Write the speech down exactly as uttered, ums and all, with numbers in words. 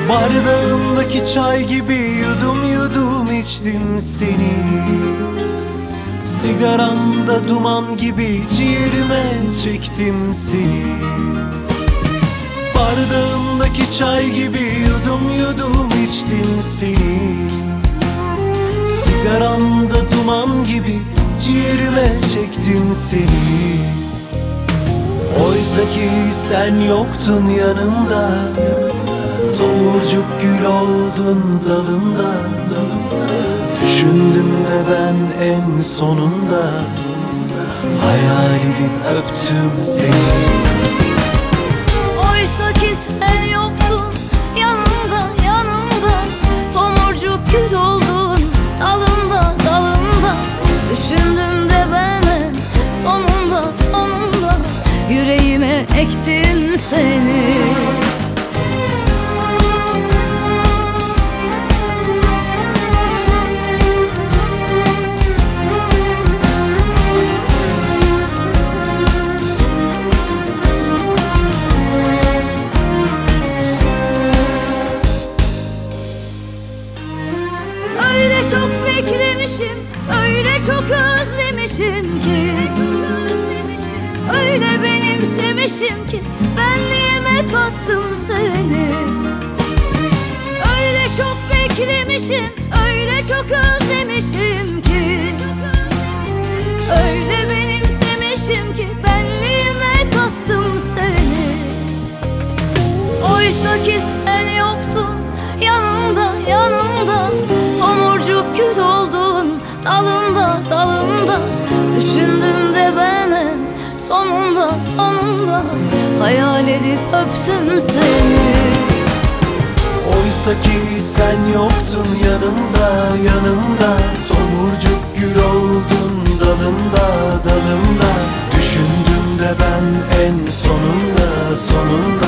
Bardağımdaki çay gibi yudum yudum içtim seni. Sigaramda duman gibi ciğerime çektim seni. Bardağımdaki çay gibi yudum yudum içtim seni. Sigaramda duman gibi ciğerime çektim seni. Oysa ki sen yoktun yanımda, tomurcuk gül oldun dalımda. Düşündüm de ben en sonunda, hayal edip öptüm seni. Oysa ki sen yoktun yanımda, yanımda. Tomurcuk gül oldun dalımda, dalımda. Düşündüm de ben en sonunda, sonunda yüreğime ektim seni. Öyle çok beklemişim, öyle çok özlemişim ki. Öyle benimsemişim ki benliğime kattım seni. Öyle çok beklemişim, öyle çok özlemişim ki. Öyle benimsemişim ki benliğime kattım seni. Oysa ki sen yoktun yanımda, yanımda. Tomurcuk gül oldun dalımda, dalımda. Düşündüm de ben en sonunda, sonunda hayal edip öptüm seni. Oysa ki sen yoktun yanımda, yanımda. Tomurcuk gül oldun dalımda, dalımda. Düşündüm de ben en sonunda, sonunda